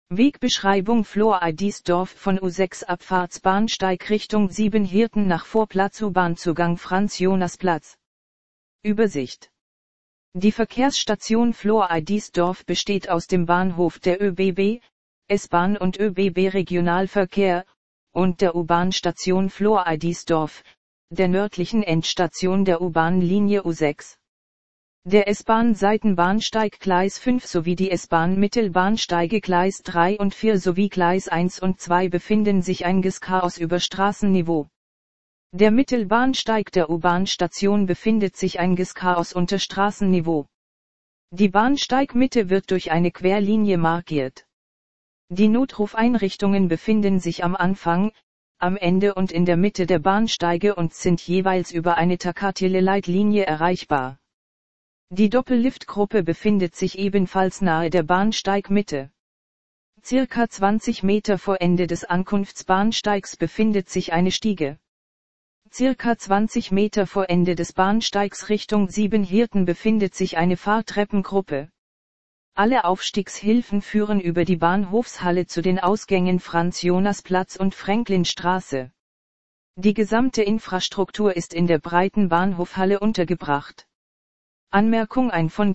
Wegbeschreibung Flor-Eidisdorf von U6 Abfahrtsbahnsteig Richtung Siebenhirten nach Vorplatz U-Bahn-Zugang Franz-Jonas-Platz. Übersicht. Die Verkehrsstation Flor-Eidisdorf besteht aus dem Bahnhof der ÖBB, S-Bahn und ÖBB Regionalverkehr, und der U-Bahn-Station Flor-Eidisdorf, der nördlichen Endstation der U-Bahn-Linie U6. Der S-Bahn-Seitenbahnsteig Gleis 5 sowie die S-Bahn-Mittelbahnsteige Gleis 3 und 4 sowie Gleis 1 und 2 befinden sich einges Chaos über Straßenniveau. Der Mittelbahnsteig der U-Bahn-Station befindet sich einges Chaos unter Straßenniveau. Die Bahnsteigmitte wird durch eine Querlinie markiert. Die Notrufeinrichtungen befinden sich am Anfang, am Ende und in der Mitte der Bahnsteige und sind jeweils über eine Takatele-Leitlinie erreichbar. Die Doppelliftgruppe befindet sich ebenfalls nahe der Bahnsteigmitte. Circa 20 Meter vor Ende des Ankunftsbahnsteigs befindet sich eine Stiege. Circa 20 Meter vor Ende des Bahnsteigs Richtung Siebenhirten befindet sich eine Fahrtreppengruppe. Alle Aufstiegshilfen führen über die Bahnhofshalle zu den Ausgängen Franz-Jonas-Platz und Franklinstraße. Die gesamte Infrastruktur ist in der breiten Bahnhofhalle untergebracht. Anmerkung: ein von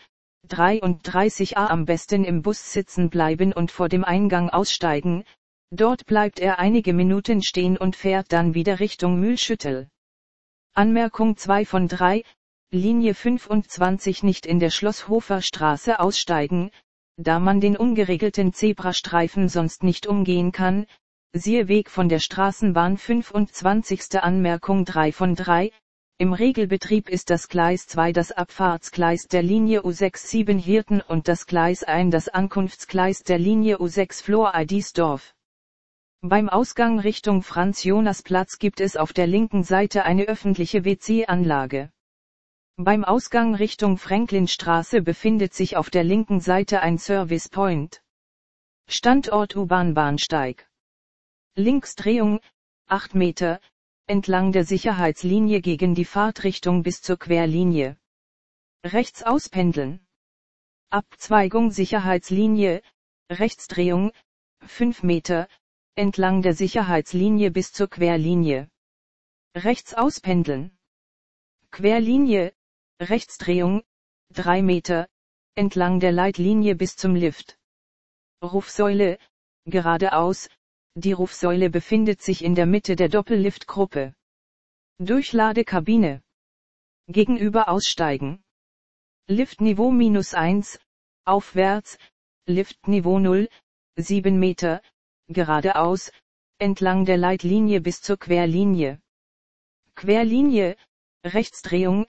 33a am besten im Bus sitzen bleiben und vor dem Eingang aussteigen, dort bleibt er einige Minuten stehen und fährt dann wieder Richtung Mühlschüttel. Anmerkung: 2 von 3, Linie 25 nicht in der Schlosshofer Straße aussteigen, da man den ungeregelten Zebrastreifen sonst nicht umgehen kann, siehe Weg von der Straßenbahn 25. Anmerkung: 3 von 3, im Regelbetrieb ist das Gleis 2 das Abfahrtsgleis der Linie U6 Siebenhirten und das Gleis 1 das Ankunftsgleis der Linie U6 Flor-Eidisdorf. Beim Ausgang Richtung Franz-Jonas-Platz gibt es auf der linken Seite eine öffentliche WC-Anlage. Beim Ausgang Richtung Franklinstraße befindet sich auf der linken Seite ein Service Point. Standort U-Bahn-Bahnsteig. Linksdrehung, 8 Meter, entlang der Sicherheitslinie gegen die Fahrtrichtung bis zur Querlinie. Rechts auspendeln. Abzweigung Sicherheitslinie, Rechtsdrehung, 5 Meter, entlang der Sicherheitslinie bis zur Querlinie. Rechts auspendeln. Querlinie, Rechtsdrehung, 3 Meter, entlang der Leitlinie bis zum Lift. Rufsäule, geradeaus, die Rufsäule befindet sich in der Mitte der Doppelliftgruppe. Durchladekabine. Gegenüber aussteigen. Liftniveau -1, aufwärts, Liftniveau 0, 7 Meter, geradeaus, entlang der Leitlinie bis zur Querlinie. Querlinie, Rechtsdrehung,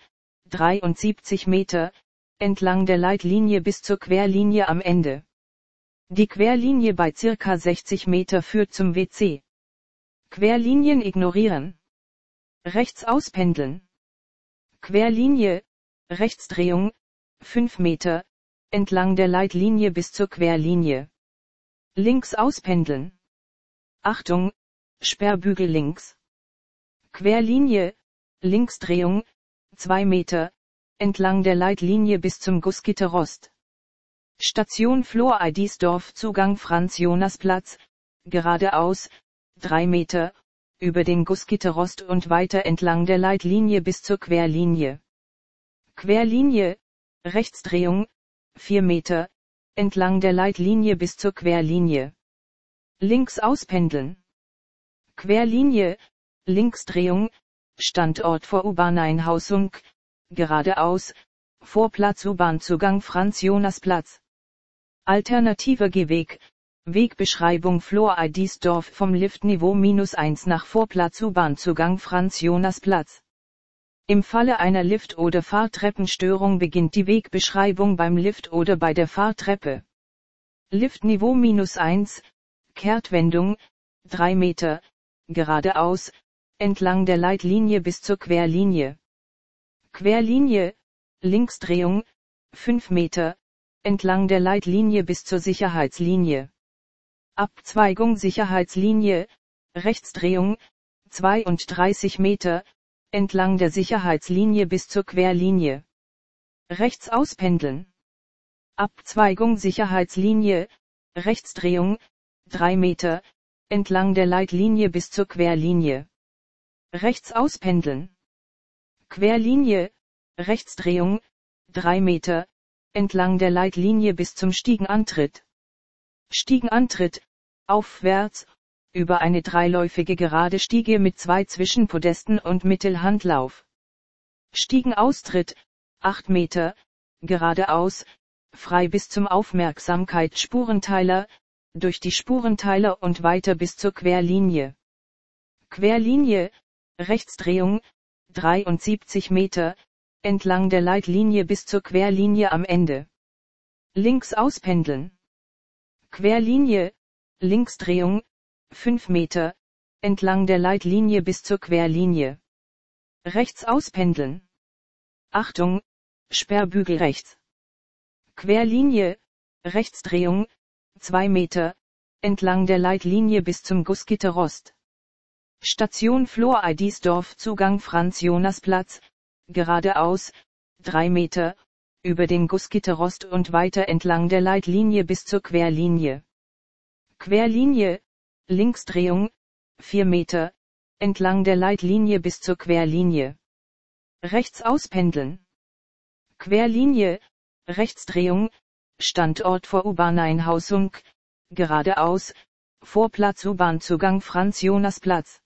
73 Meter, entlang der Leitlinie bis zur Querlinie am Ende. Die Querlinie bei circa 60 Meter führt zum WC. Querlinien ignorieren. Rechts auspendeln. Querlinie, Rechtsdrehung, 5 Meter, entlang der Leitlinie bis zur Querlinie. Links auspendeln. Achtung, Sperrbügel links. Querlinie, Linksdrehung, 2 Meter, entlang der Leitlinie bis zum Gussgitterrost. Station Flor-Eidisdorf Zugang Franz-Jonas-Platz, geradeaus, 3 Meter, über den Gussgitterrost und weiter entlang der Leitlinie bis zur Querlinie. Querlinie, Rechtsdrehung, 4 Meter, entlang der Leitlinie bis zur Querlinie. Links auspendeln. Querlinie, Linksdrehung, Standort vor U-Bahn-Einhausung, geradeaus, Vorplatz U-Bahn-Zugang Franz-Jonas-Platz. Alternativer Gehweg, Wegbeschreibung Flor-Eidisdorf vom Liftniveau -1 nach Vorplatz U-Bahn-Zugang Franz-Jonas-Platz. Im Falle einer Lift- oder Fahrtreppenstörung beginnt die Wegbeschreibung beim Lift oder bei der Fahrtreppe. Liftniveau -1, Kehrtwendung, 3 Meter, geradeaus, entlang der Leitlinie bis zur Querlinie. Querlinie, Linksdrehung, 5 Meter, entlang der Leitlinie bis zur Sicherheitslinie. Abzweigung Sicherheitslinie, Rechtsdrehung, 32 Meter, entlang der Sicherheitslinie bis zur Querlinie. Rechts auspendeln. Abzweigung Sicherheitslinie, Rechtsdrehung, 3 Meter, entlang der Leitlinie bis zur Querlinie. Rechts auspendeln. Querlinie, Rechtsdrehung, 3 Meter, entlang der Leitlinie bis zum Stiegenantritt. Stiegenantritt, aufwärts, über eine dreiläufige gerade Stiege mit 2 Zwischenpodesten und Mittelhandlauf. Stiegenaustritt, 8 Meter, geradeaus, frei bis zum AufmerksamkeitsspurenTeiler, durch die Spurenteiler und weiter bis zur Querlinie. Querlinie, Rechtsdrehung, 73 Meter, entlang der Leitlinie bis zur Querlinie am Ende. Links auspendeln. Querlinie, Linksdrehung, 5 Meter, entlang der Leitlinie bis zur Querlinie. Rechts auspendeln. Achtung, Sperrbügel rechts. Querlinie, Rechtsdrehung, 2 Meter, entlang der Leitlinie bis zum Gussgitterrost. Station Floridsdorf Zugang Franz-Jonas-Platz, geradeaus, 3 Meter, über den Gussgitterrost und weiter entlang der Leitlinie bis zur Querlinie. Querlinie, Linksdrehung, 4 Meter, entlang der Leitlinie bis zur Querlinie. Rechts auspendeln. Querlinie, Rechtsdrehung, Standort vor U-Bahn-Einhausung, geradeaus, Vorplatz U-Bahn-Zugang Franz-Jonas-Platz.